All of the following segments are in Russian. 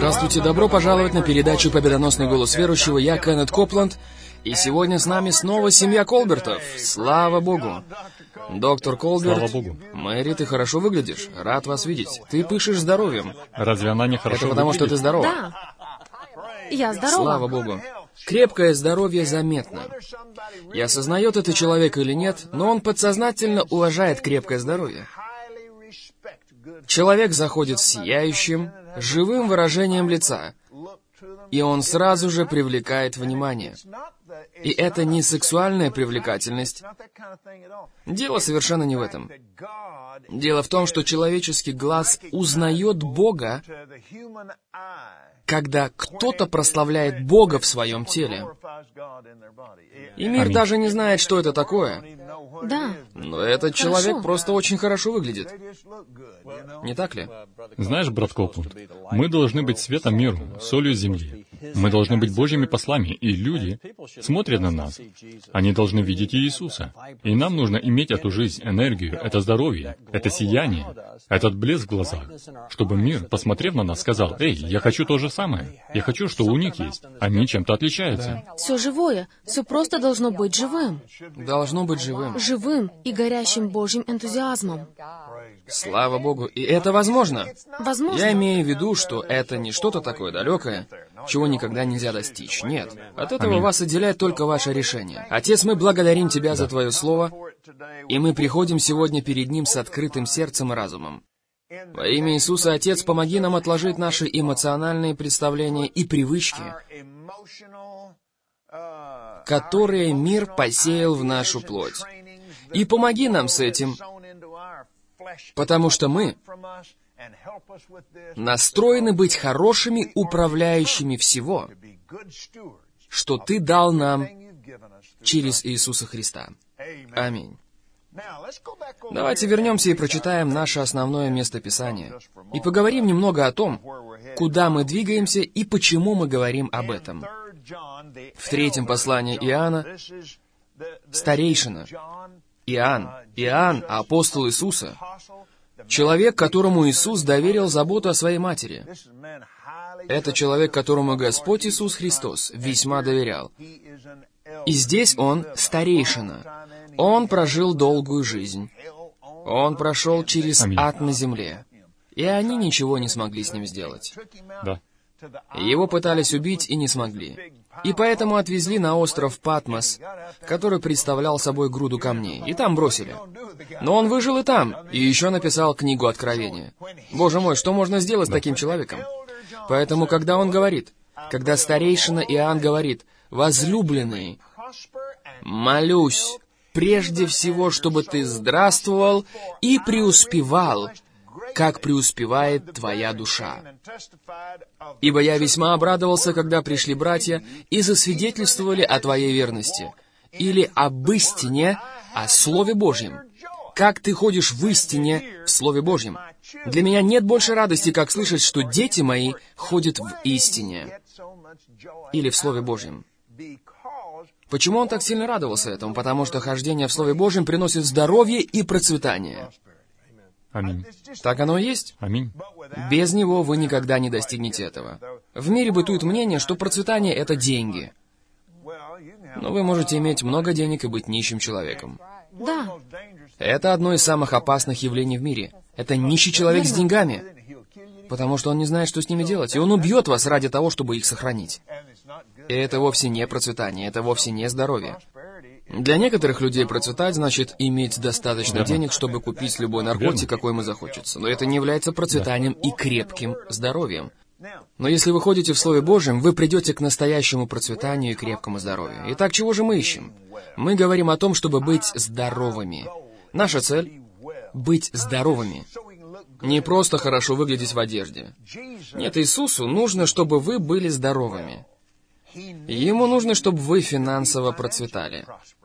Здравствуйте, добро пожаловать на передачу «Победоносный голос верующего». Я Кеннет Копланд, и сегодня с нами снова семья Колбертов. Слава Богу! Доктор Колберт, Слава Богу. Мэри, ты хорошо выглядишь. Рад вас видеть. Ты пышешь здоровьем. Разве она не хорошо Это потому, что выглядит? ты здорова. Да. Я здорова. Слава Богу. Крепкое здоровье заметно. И осознает это человек или нет, но он подсознательно уважает крепкое здоровье. Человек заходит с сияющим, живым выражением лица, и он сразу же привлекает внимание. И это не сексуальная привлекательность. Дело совершенно не в этом. Дело в том, что человеческий глаз узнает Бога, когда кто-то прославляет Бога в своем теле. И мир даже не знает, что это такое. Да. Но этот человек просто очень хорошо выглядит. Не так ли? Знаешь, брат Копланд, мы должны быть светом миру, солью земли. Мы должны быть Божьими послами, и люди смотрят на нас. Они должны видеть Иисуса. И нам нужно иметь эту жизнь, энергию, это здоровье, это сияние, этот блеск в глазах, чтобы мир, посмотрев на нас, сказал: «Эй, я хочу то же самое. Я хочу, что у них есть. Они чем-то отличаются». Все живое, все просто должно быть живым. Должно быть живым. Живым и горящим Божьим энтузиазмом. Слава Богу, и это возможно. Возможно. Я имею в виду, что это не что-то такое далекое, чего никогда нельзя достичь. Нет. От этого Аминь. вас отделяет только ваше решение. Отец, мы благодарим Тебя за Твое Слово, и мы приходим сегодня перед Ним с открытым сердцем и разумом. Во имя Иисуса, Отец, помоги нам отложить наши эмоциональные представления и привычки, которые мир посеял в нашу плоть. И помоги нам с этим, потому что мы настроены быть хорошими управляющими всего, что Ты дал нам через Иисуса Христа. Аминь. Давайте вернемся и прочитаем наше основное местописание и поговорим немного о том, куда мы двигаемся и почему мы говорим об этом. В 3 послании Иоанна старейшина Иоанн, апостол Иисуса, человек, которому Иисус доверил заботу о своей матери. Это человек, которому Господь Иисус Христос весьма доверял. И здесь он старейшина. Он прожил долгую жизнь. Он прошел через Аминь. ад на земле. И они ничего не смогли с ним сделать. Да. Его пытались убить и не смогли. И поэтому отвезли на остров Патмос, который представлял собой груду камней, и там бросили. Но он выжил и там, и еще написал книгу Откровения. Боже мой, что можно сделать с таким человеком? Поэтому, когда он говорит, когда старейшина Иоанн говорит: «Возлюбленный, молюсь прежде всего, чтобы ты здравствовал и преуспевал, как преуспевает твоя душа. Ибо я весьма обрадовался, когда пришли братья и засвидетельствовали о твоей верности, или об истине, о Слове Божьем. Как ты ходишь в истине, в Слове Божьем. Для меня нет больше радости, как слышать, что дети мои ходят в истине, или в Слове Божьем». Почему он так сильно радовался этому? Потому что хождение в Слове Божьем приносит здоровье и процветание. Аминь. Так оно и есть. Аминь. Без него вы никогда не достигнете этого. В мире бытует мнение, что процветание — это деньги. Но вы можете иметь много денег и быть нищим человеком. Да. Это одно из самых опасных явлений в мире. Это нищий человек с деньгами, потому что он не знает, что с ними делать, и он убьет вас ради того, чтобы их сохранить. И это вовсе не процветание, это вовсе не здоровье. Для некоторых людей процветать значит иметь достаточно денег, чтобы купить любой наркотик, какой ему захочется. Но это не является процветанием и крепким здоровьем. Но если вы ходите в Слове Божьем, вы придете к настоящему процветанию и крепкому здоровью. Итак, чего же мы ищем? Мы говорим о том, чтобы быть здоровыми. Наша цель — быть здоровыми. Не просто хорошо выглядеть в одежде. Нет, Иисусу нужно, чтобы вы были здоровыми. Ему нужно, чтобы вы финансово процветали.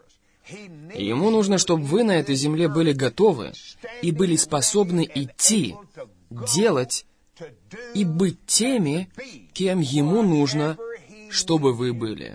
Ему нужно, чтобы вы на этой земле были готовы и были способны идти, делать и быть теми, кем Ему нужно, чтобы вы были.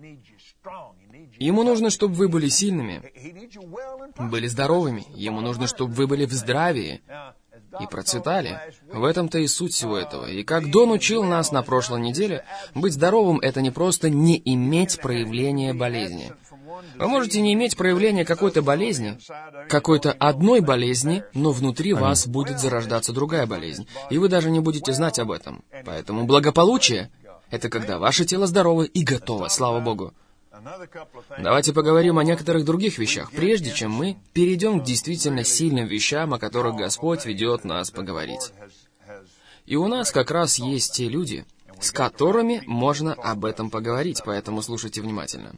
Ему нужно, чтобы вы были сильными, были здоровыми. Ему нужно, чтобы вы были в здравии. и процветали. В этом-то и суть всего этого. И как Дон учил нас на прошлой неделе, быть здоровым — это не просто не иметь проявления болезни. Вы можете не иметь проявления какой-то болезни, какой-то одной болезни, но внутри вас будет зарождаться другая болезнь, и вы даже не будете знать об этом. Поэтому благополучие — это когда ваше тело здорово и готово, слава Богу. Давайте поговорим о некоторых других вещах, прежде чем мы перейдем к действительно сильным вещам, о которых Господь ведет нас поговорить. И у нас как раз есть те люди, с которыми можно об этом поговорить, поэтому слушайте внимательно.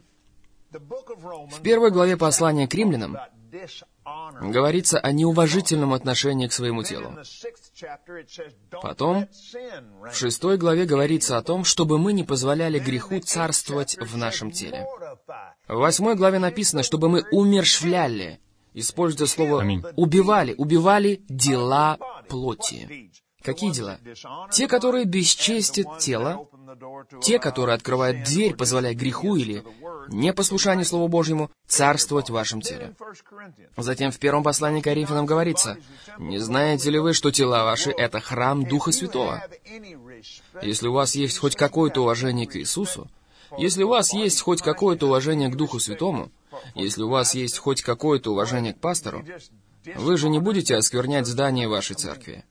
В первой главе послания к римлянам говорится о неуважительном отношении к своему телу. Потом, в 6 главе говорится о том, чтобы мы не позволяли греху царствовать в нашем теле. В 8 главе написано, чтобы мы умерщвляли, используя слово убивали дела плоти. Какие дела? Те, которые бесчестят тело, те, которые открывают дверь, позволяя греху или непослушанию Слову Божьему царствовать в вашем теле. Затем в первом послании к Коринфянам говорится: «Не знаете ли вы, что тела ваши — это храм Духа Святого?» Если у вас есть хоть какое-то уважение к Иисусу, если у вас есть хоть какое-то уважение к Духу Святому, если у вас есть хоть какое-то уважение к пастору, вы же не будете осквернять здание вашей церкви.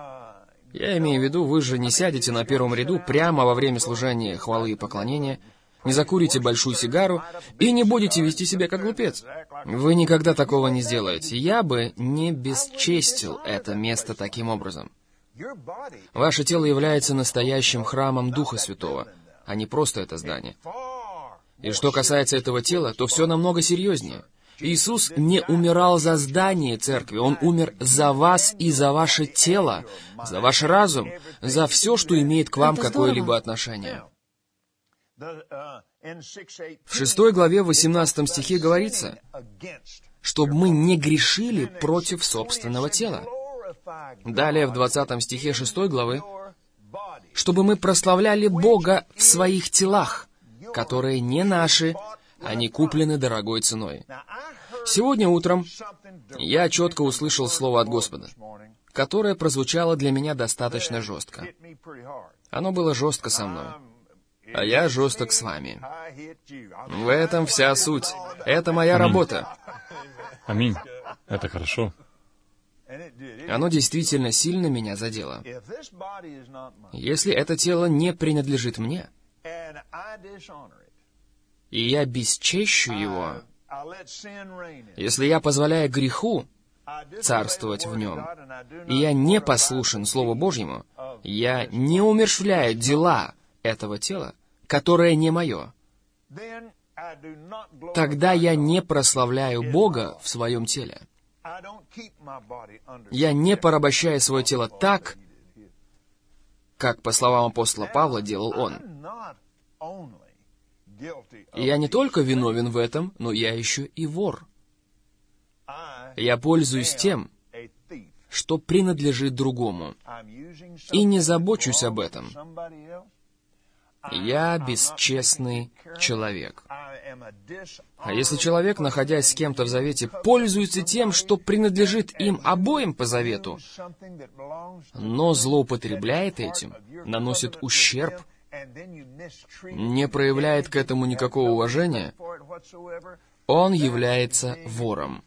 Я имею в виду, вы же не сядете на первом ряду прямо во время служения хвалы и поклонения, не закурите большую сигару и не будете вести себя как глупец. Вы никогда такого не сделаете. Я бы не бесчестил это место таким образом. Ваше тело является настоящим храмом Духа Святого, а не просто это здание. И что касается этого тела, то все намного серьезнее. Иисус не умирал за здание церкви, Он умер за вас и за ваше тело, за ваш разум, за все, что имеет к вам какое-либо отношение. В 6 главе, в 18 стихе говорится, чтобы мы не грешили против собственного тела. Далее, в 20 стихе 6 главы, чтобы мы прославляли Бога в своих телах, которые не наши, они куплены дорогой ценой. Сегодня утром я четко услышал слово от Господа, которое прозвучало для меня достаточно жестко. Оно было жестко со мной, а я жесток с вами. В этом вся суть. Это моя работа. Аминь. Это хорошо. Оно действительно сильно меня задело. Если это тело не принадлежит мне, и я бесчещу его, если я позволяю греху царствовать в нем, и я не послушен Слову Божьему, я не умерщвляю дела этого тела, которое не мое, тогда я не прославляю Бога в своем теле. Я не порабощаю свое тело так, как, по словам апостола Павла, делал он. И я не только виновен в этом, но я еще и вор. Я пользуюсь тем, что принадлежит другому, и не забочусь об этом. Я бесчестный человек. А если человек, находясь с кем-то в завете, пользуется тем, что принадлежит им обоим по завету, но злоупотребляет этим, наносит ущерб, не проявляет к этому никакого уважения, он является вором.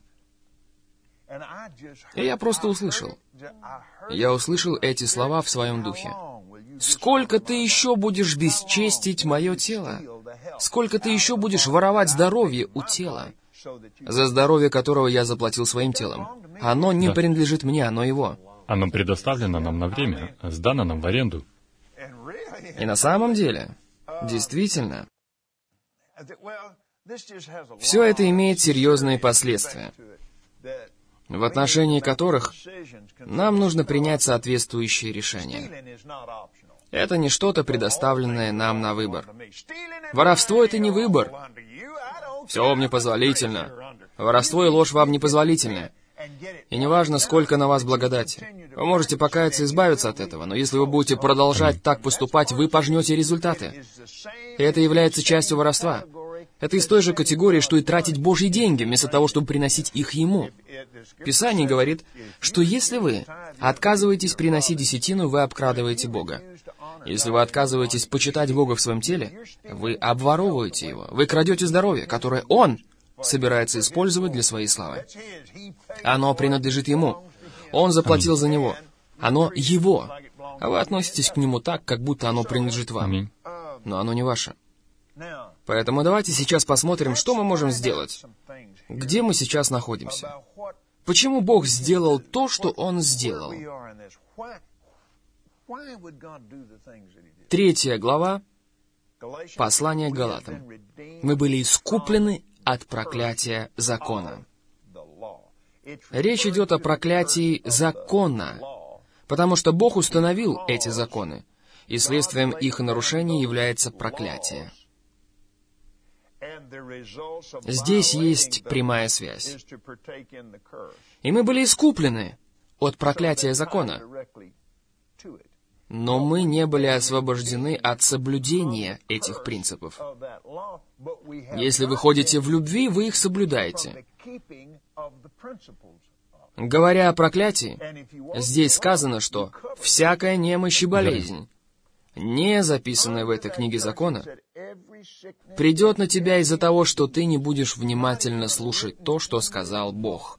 И я просто услышал. Я услышал эти слова в своем духе. «Сколько ты еще будешь бесчестить мое тело? Сколько ты еще будешь воровать здоровье у тела, за здоровье которого я заплатил своим телом? Оно не принадлежит мне, оно его». Оно предоставлено нам на время, сдано нам в аренду. И на самом деле, действительно, все это имеет серьезные последствия, в отношении которых нам нужно принять соответствующие решения. Это не что-то, предоставленное нам на выбор. Воровство — это не выбор. Все мне позволительно. Воровство и ложь вам непозволительны. И неважно, сколько на вас благодати. Вы можете покаяться и избавиться от этого, но если вы будете продолжать так поступать, вы пожнете результаты. И это является частью воровства. Это из той же категории, что и тратить Божьи деньги, вместо того, чтобы приносить их Ему. Писание говорит, что если вы отказываетесь приносить десятину, вы обкрадываете Бога. Если вы отказываетесь почитать Бога в своем теле, вы обворовываете Его. Вы крадете здоровье, которое Он собирается использовать для своей славы. Оно принадлежит Ему. Он заплатил за него. Оно Его. А вы относитесь к Нему так, как будто оно принадлежит вам. Аминь. Но оно не ваше. Поэтому давайте сейчас посмотрим, что мы можем сделать. Где мы сейчас находимся? Почему Бог сделал то, что Он сделал? 3 глава, послание к Галатам. Мы были искуплены от проклятия закона. Речь идет о проклятии закона, потому что Бог установил эти законы, и следствием их нарушения является проклятие. Здесь есть прямая связь. И мы были искуплены от проклятия закона, но мы не были освобождены от соблюдения этих принципов. Если вы ходите в любви, вы их соблюдаете. Говоря о проклятии, здесь сказано, что всякая немощь и болезнь, не записанная в этой книге закона, придет на тебя из-за того, что ты не будешь внимательно слушать то, что сказал Бог.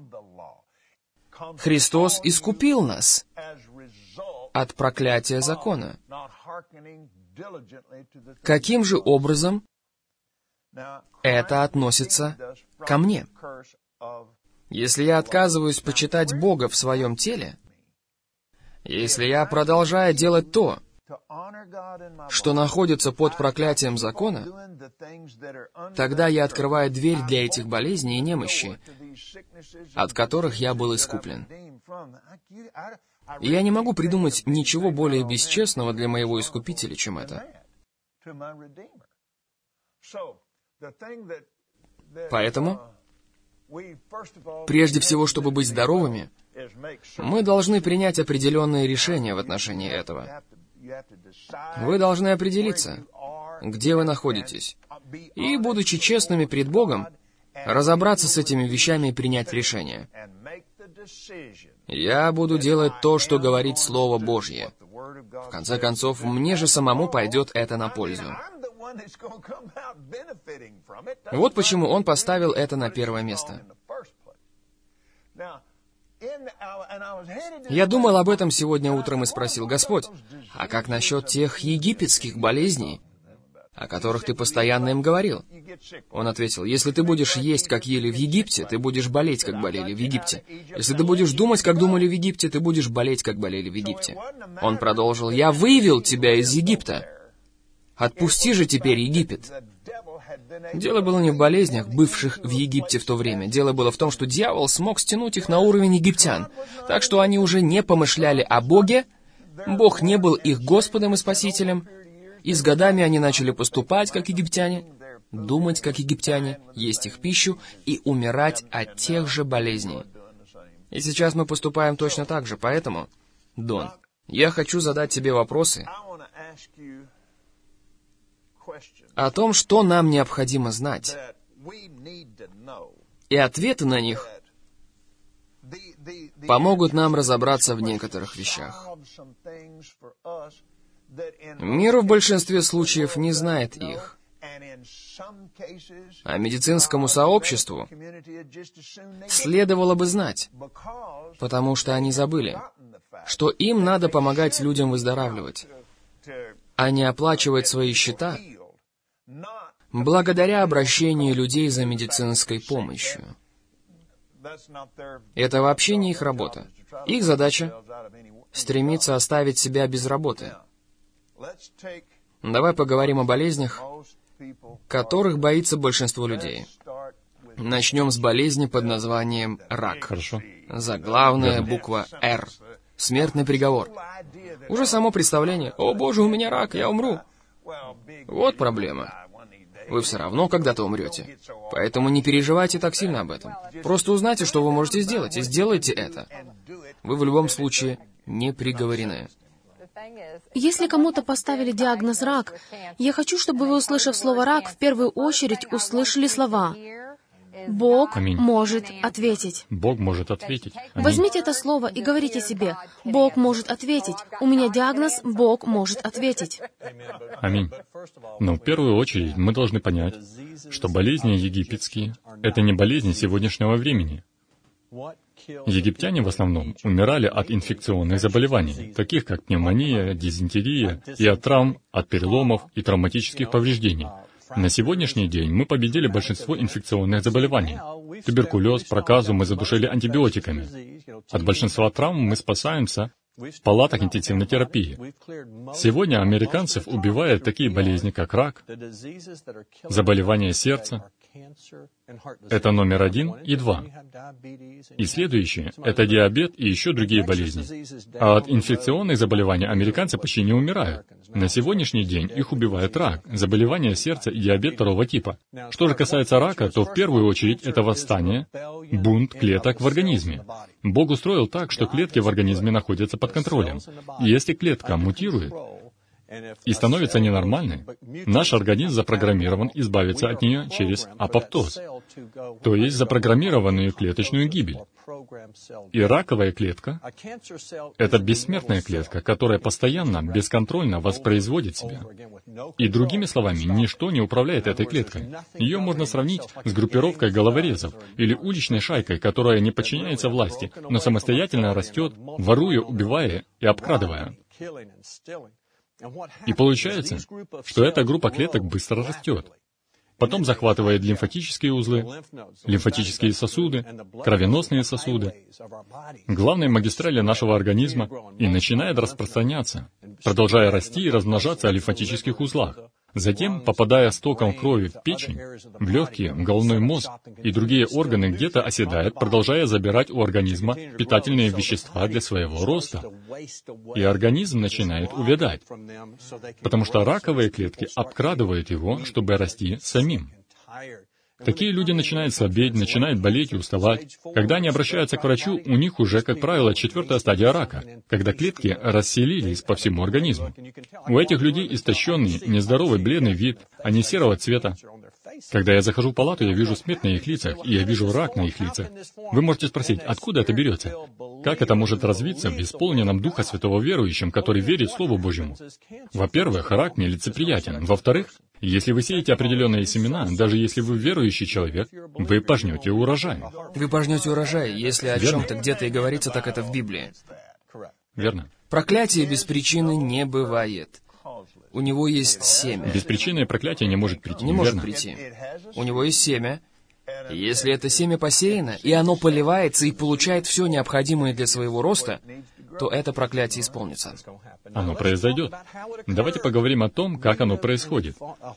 Христос искупил нас от проклятия закона. Каким же образом это относится ко мне? Если я отказываюсь почитать Бога в своем теле, если я продолжаю делать то, что находится под проклятием закона, тогда я открываю дверь для этих болезней и немощей, от которых я был искуплен. И я не могу придумать ничего более бесчестного для моего Искупителя, чем это. Поэтому, прежде всего, чтобы быть здоровыми, мы должны принять определенные решения в отношении этого. Вы должны определиться, где вы находитесь, и, будучи честными пред Богом, разобраться с этими вещами и принять решение. Я буду делать то, что говорит Слово Божье. В конце концов, мне же самому пойдет это на пользу. Вот почему Он поставил это на первое место. Я думал об этом сегодня утром и спросил: Господь, а как насчет тех египетских болезней, о которых Ты постоянно им говорил? Он ответил: если ты будешь есть, как ели в Египте, ты будешь болеть, как болели в Египте. Если ты будешь думать, как думали в Египте, ты будешь болеть, как болели в Египте. Он продолжил: я вывел тебя из Египта. Отпусти же теперь Египет. Дело было не в болезнях, бывших в Египте в то время. Дело было в том, что дьявол смог стянуть их на уровень египтян, так что они уже не помышляли о Боге, Бог не был их Господом и Спасителем, и с годами они начали поступать, как египтяне, думать, как египтяне, есть их пищу и умирать от тех же болезней. И сейчас мы поступаем точно так же, поэтому, Дон, я хочу задать тебе вопросы о том, что нам необходимо знать, и ответы на них помогут нам разобраться в некоторых вещах. Мир в большинстве случаев не знает их, а медицинскому сообществу следовало бы знать, потому что они забыли, что им надо помогать людям выздоравливать, а не оплачивать свои счета благодаря обращению людей за медицинской помощью. Это вообще не их работа. Их задача — стремиться оставить себя без работы. Давай поговорим о болезнях, которых боится большинство людей. Начнем с болезни под названием рак. Хорошо. Заглавная буква «Р». Смертный приговор. Уже само представление: «О, Боже, у меня рак, я умру». Вот проблема. Вы все равно когда-то умрете. Поэтому не переживайте так сильно об этом. Просто узнайте, что вы можете сделать, и сделайте это. Вы в любом случае не приговорены. Если кому-то поставили диагноз «рак», я хочу, чтобы вы, услышав слово «рак», в первую очередь услышали слова «Бог Аминь. может ответить». Бог может ответить. Аминь. Возьмите это слово и говорите себе «Бог может ответить». У меня диагноз «Бог может ответить». Аминь. Но в первую очередь мы должны понять, что болезни египетские — это не болезни сегодняшнего времени. Египтяне в основном умирали от инфекционных заболеваний, таких как пневмония, дизентерия, и от травм, от переломов и травматических повреждений. На сегодняшний день мы победили большинство инфекционных заболеваний. Туберкулез, проказу мы задушили антибиотиками. От большинства травм мы спасаемся в палатах интенсивной терапии. Сегодня американцев убивают такие болезни, как рак, заболевания сердца. Это номер 1 и 2. И следующие — это диабет и еще другие болезни. А от инфекционных заболеваний американцы почти не умирают. На сегодняшний день их убивает рак, заболевания сердца и диабет второго типа. Что же касается рака, то в первую очередь это восстание, бунт клеток в организме. Бог устроил так, что клетки в организме находятся под контролем. И если клетка мутирует и становится ненормальной, наш организм запрограммирован избавиться от нее через апоптоз, то есть запрограммированную клеточную гибель. И раковая клетка — это бессмертная клетка, которая постоянно, бесконтрольно воспроизводит себя. И другими словами, ничто не управляет этой клеткой. Ее можно сравнить с группировкой головорезов или уличной шайкой, которая не подчиняется власти, но самостоятельно растет, воруя, убивая и обкрадывая. И получается, что эта группа клеток быстро растет. Потом захватывает лимфатические узлы, лимфатические сосуды, кровеносные сосуды, главные магистрали нашего организма, и начинает распространяться, продолжая расти и размножаться в лимфатических узлах. Затем, попадая с током крови в печень, в легкие, в головной мозг и другие органы, где-то оседает, продолжая забирать у организма питательные вещества для своего роста. И организм начинает увядать, потому что раковые клетки обкрадывают его, чтобы расти самим. Такие люди начинают слабеть, начинают болеть и уставать. Когда они обращаются к врачу, у них уже, как правило, 4-я стадия рака, когда клетки расселились по всему организму. У этих людей истощенный, нездоровый, бледный вид, они серого цвета. Когда я захожу в палату, я вижу смерть на их лицах, и я вижу рак на их лицах. Вы можете спросить, откуда это берется? Как это может развиться в исполненном Духа Святого верующем, который верит Слову Божьему? Во-первых, рак нелицеприятен. Во-вторых, если вы сеете определенные семена, даже если вы верующий человек, вы пожнете урожай. Вы пожнете урожай. Если о Верно. чем-то где-то и говорится, так это в Библии. Верно. Проклятие без причины не бывает. У него есть семя. Беспричинное проклятие не может прийти. Не может верно? прийти. У него есть семя. И если это семя посеяно, и оно поливается и получает все необходимое для своего роста, то это проклятие исполнится. Оно произойдет. Давайте поговорим о том, как оно происходит.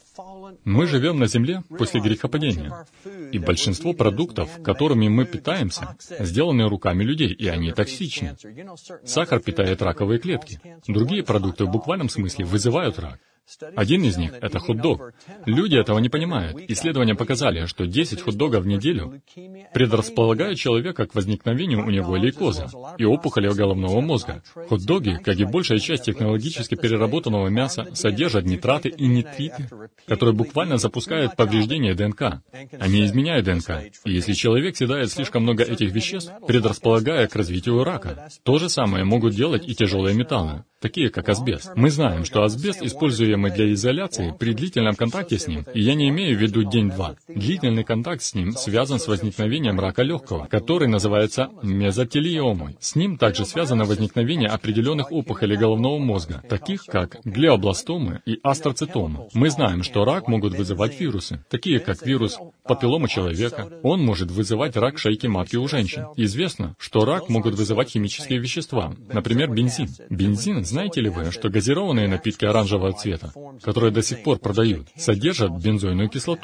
Мы живем на Земле после грехопадения, и большинство продуктов, которыми мы питаемся, сделаны руками людей, и они токсичны. Сахар питает раковые клетки. Другие продукты в буквальном смысле вызывают рак. Один из них — это хот-дог. Люди этого не понимают. Исследования показали, что 10 хот-догов в неделю предрасполагают человека к возникновению у него лейкоза и опухоли головного мозга. Хот-доги, как и большая часть технологически переработанного мяса, содержат нитраты и нитриты, которые буквально запускают повреждение ДНК. Они изменяют ДНК. И если человек съедает слишком много этих веществ, предрасполагая к развитию рака, то же самое могут делать и тяжелые металлы, такие как асбест. Мы знаем, что асбест, используемый для изоляции, при длительном контакте с ним, и я не имею в виду день-два, длительный контакт с ним связан с возникновением рака легкого, который называется мезотелиомой. С ним также связано возникновение определенных опухолей головного мозга, таких как глиобластомы и астроцитомы. Мы знаем, что рак могут вызывать вирусы, такие как вирус папиллома человека. Он может вызывать рак шейки матки у женщин. Известно, что рак могут вызывать химические вещества, например, бензин. Бензин, знаете ли вы, что газированные напитки оранжевого цвета, которые до сих пор продают, содержат бензойную кислоту?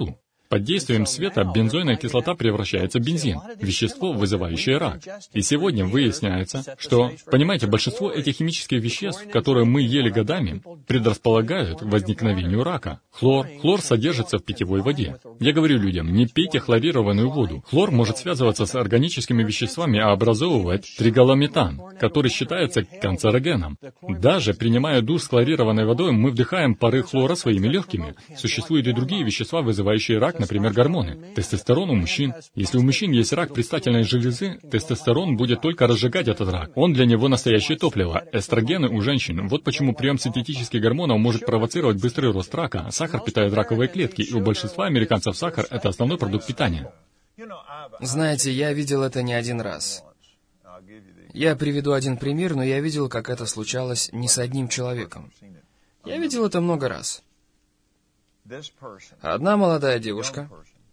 Под действием света бензойная кислота превращается в бензин, вещество, вызывающее рак. И сегодня выясняется, что, понимаете, большинство этих химических веществ, которые мы ели годами, предрасполагают к возникновению рака. Хлор содержится в питьевой воде. Я говорю людям, не пейте хлорированную воду. Хлор может связываться с органическими веществами, а образовывает триголаметан, который считается канцерогеном. Даже принимая душ с хлорированной водой, мы вдыхаем пары хлора своими легкими. Существуют и другие вещества, вызывающие рак, например, гормоны. Тестостерон у мужчин. Если у мужчин есть рак предстательной железы, тестостерон будет только разжигать этот рак. Он для него настоящее топливо. Эстрогены у женщин. Вот почему прием синтетических гормонов может провоцировать быстрый рост рака. Сахар питает раковые клетки, и у большинства американцев сахар — это основной продукт питания. Знаете, я видел это не один раз. Я приведу один пример, но я видел, как это случалось не с одним человеком. Я видел это много раз. Одна молодая девушка,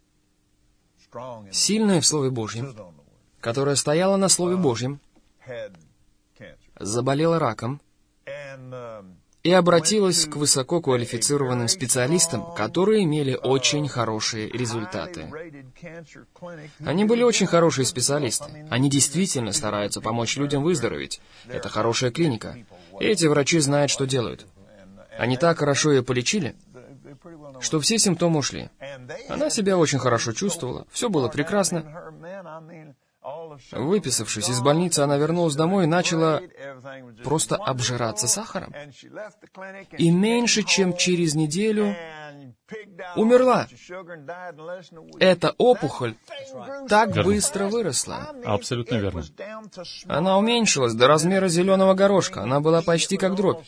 сильная в Слове Божьем, которая стояла на Слове Божьем, заболела раком и обратилась к высококвалифицированным специалистам, которые имели очень хорошие результаты. Они были очень хорошие специалисты. Они действительно стараются помочь людям выздороветь. Это хорошая клиника. И эти врачи знают, что делают. Они так хорошо ее полечили, что все симптомы ушли. Она себя очень хорошо чувствовала, все было прекрасно. Выписавшись из больницы, она вернулась домой и начала просто обжираться сахаром. И меньше чем через неделю умерла. Эта опухоль так быстро выросла. Абсолютно верно. Она уменьшилась до размера зеленого горошка. Она была почти как дробь.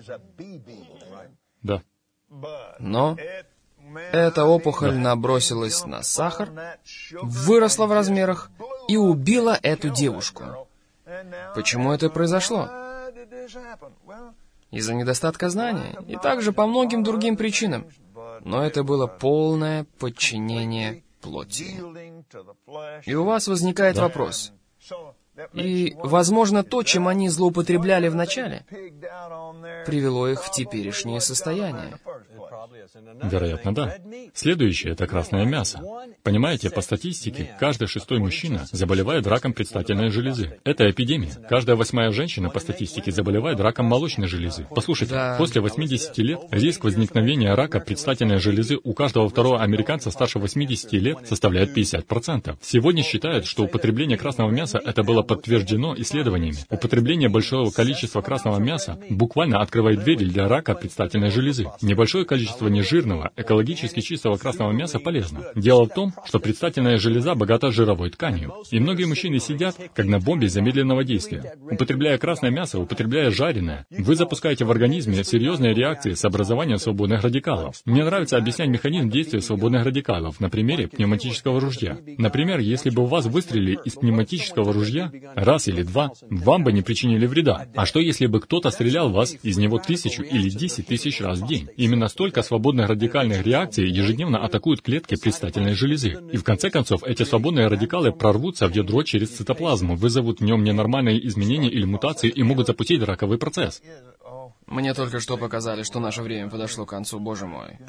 Да. Но эта опухоль набросилась на сахар, выросла в размерах и убила эту девушку. Почему это произошло? Из-за недостатка знания, и также по многим другим причинам. Но это было полное подчинение плоти. И у вас возникает вопрос. И, возможно, то, чем они злоупотребляли вначале, привело их в теперешнее состояние. Вероятно, да. Следующее — это красное мясо. Понимаете, по статистике, каждый 6-й мужчина заболевает раком предстательной железы. Это эпидемия. Каждая 8-я женщина по статистике заболевает раком молочной железы. Послушайте, после 80 лет риск возникновения рака предстательной железы у каждого второго американца старше 80 лет составляет 50%. Сегодня считают, что употребление красного мяса — это было подтверждено исследованиями. Употребление большого количества красного мяса буквально открывает двери для рака предстательной железы. Небольшое количество нежирного, экологически чистого красного мяса полезно. Дело в том, что предстательная железа богата жировой тканью. И многие мужчины сидят, как на бомбе замедленного действия. Употребляя красное мясо, употребляя жареное, вы запускаете в организме серьезные реакции с образованием свободных радикалов. Мне нравится объяснять механизм действия свободных радикалов на примере пневматического ружья. Например, если бы у вас выстрелили из пневматического ружья раз или два, вам бы не причинили вреда. А что если бы кто-то стрелял в вас из него 1000 или 10 000 раз в день? Именно столько свободных радикальных реакций ежедневно атакуют клетки предстательной железы. И в конце концов, эти свободные радикалы прорвутся в ядро через цитоплазму, вызовут в нем ненормальные изменения или мутации и могут запустить раковый процесс. Мне только что показали, что наше время подошло к концу, боже мой.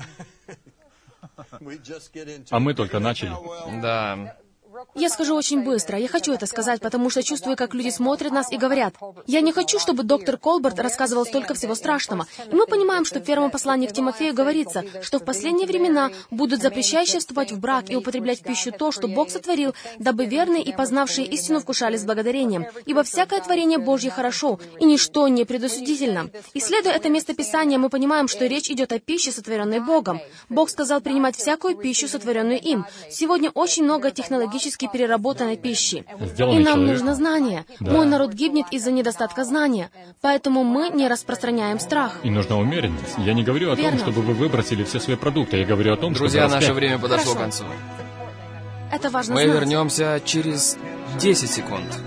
А мы только начали. Да. Я скажу очень быстро. Я хочу это сказать, потому что чувствую, как люди смотрят нас и говорят: «Я не хочу, чтобы доктор Колберт рассказывал столько всего страшного». И мы понимаем, что в первом послании к Тимофею говорится, что в последние времена будут запрещающие вступать в брак и употреблять в пищу то, что Бог сотворил, дабы верные и познавшие истину вкушали с благодарением. Ибо всякое творение Божье хорошо, и ничто не предосудительно. Исследуя это местописание, мы понимаем, что речь идет о пище, сотворенной Богом. Бог сказал принимать всякую пищу, сотворенную им. Сегодня очень много технологически переработанной пищи. И нам нужно знание. Да. Мой народ гибнет из-за недостатка знания. Поэтому мы не распространяем страх. И нужна умеренность. Я не говорю о том, Верно. чтобы вы выбросили все свои продукты. Я говорю о том, Друзья, чтобы наше распять. время подошло к Хорошо. концу. Это важно Мы знать. вернемся через 10 секунд.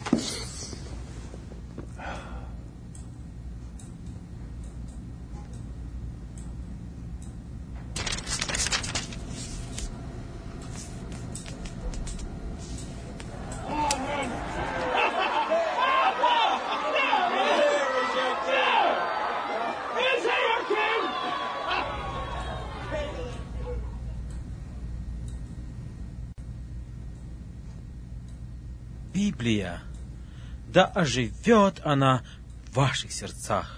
Библия, да оживет она в ваших сердцах.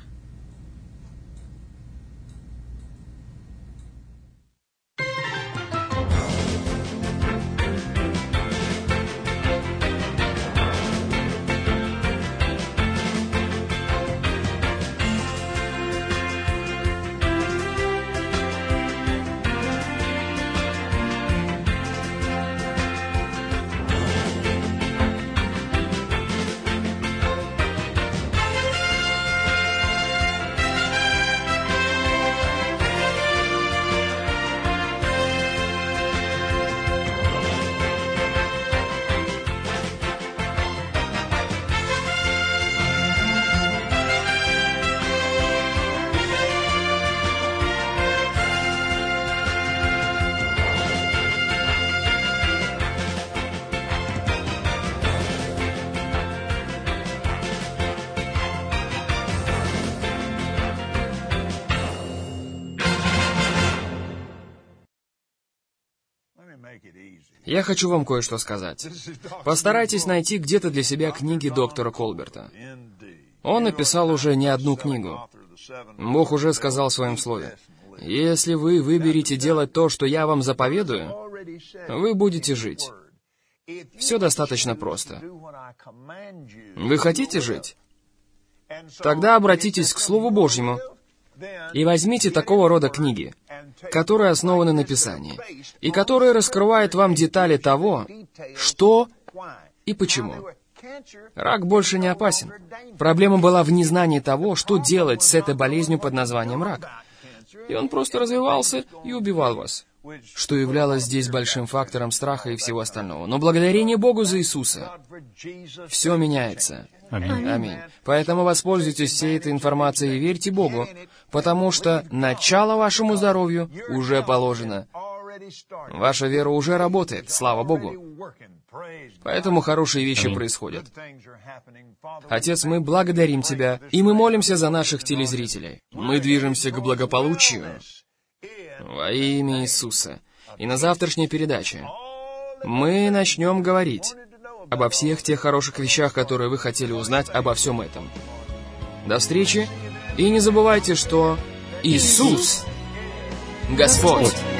Я хочу вам кое-что сказать. Постарайтесь найти где-то для себя книги доктора Колберта. Он написал уже не одну книгу. Бог уже сказал в своем слове: «Если вы выберете делать то, что я вам заповедую, вы будете жить». Все достаточно просто. Вы хотите жить? Тогда обратитесь к Слову Божьему и возьмите такого рода книги, которые основаны на Писании, и которые раскрывают вам детали того, что и почему. Рак больше не опасен. Проблема была в незнании того, что делать с этой болезнью под названием рак. И он просто развивался и убивал вас, что являлось здесь большим фактором страха и всего остального. Но благодарение Богу за Иисуса все меняется. Аминь. Аминь. Поэтому воспользуйтесь всей этой информацией и верьте Богу, потому что начало вашему здоровью уже положено. Ваша вера уже работает, слава Богу. Поэтому хорошие вещи Аминь. Происходят. Отец, мы благодарим Тебя, и мы молимся за наших телезрителей. Мы движемся к благополучию во имя Иисуса. И на завтрашней передаче мы начнем говорить обо всех тех хороших вещах, которые вы хотели узнать обо всем этом. До встречи, и не забывайте, что Иисус Господь!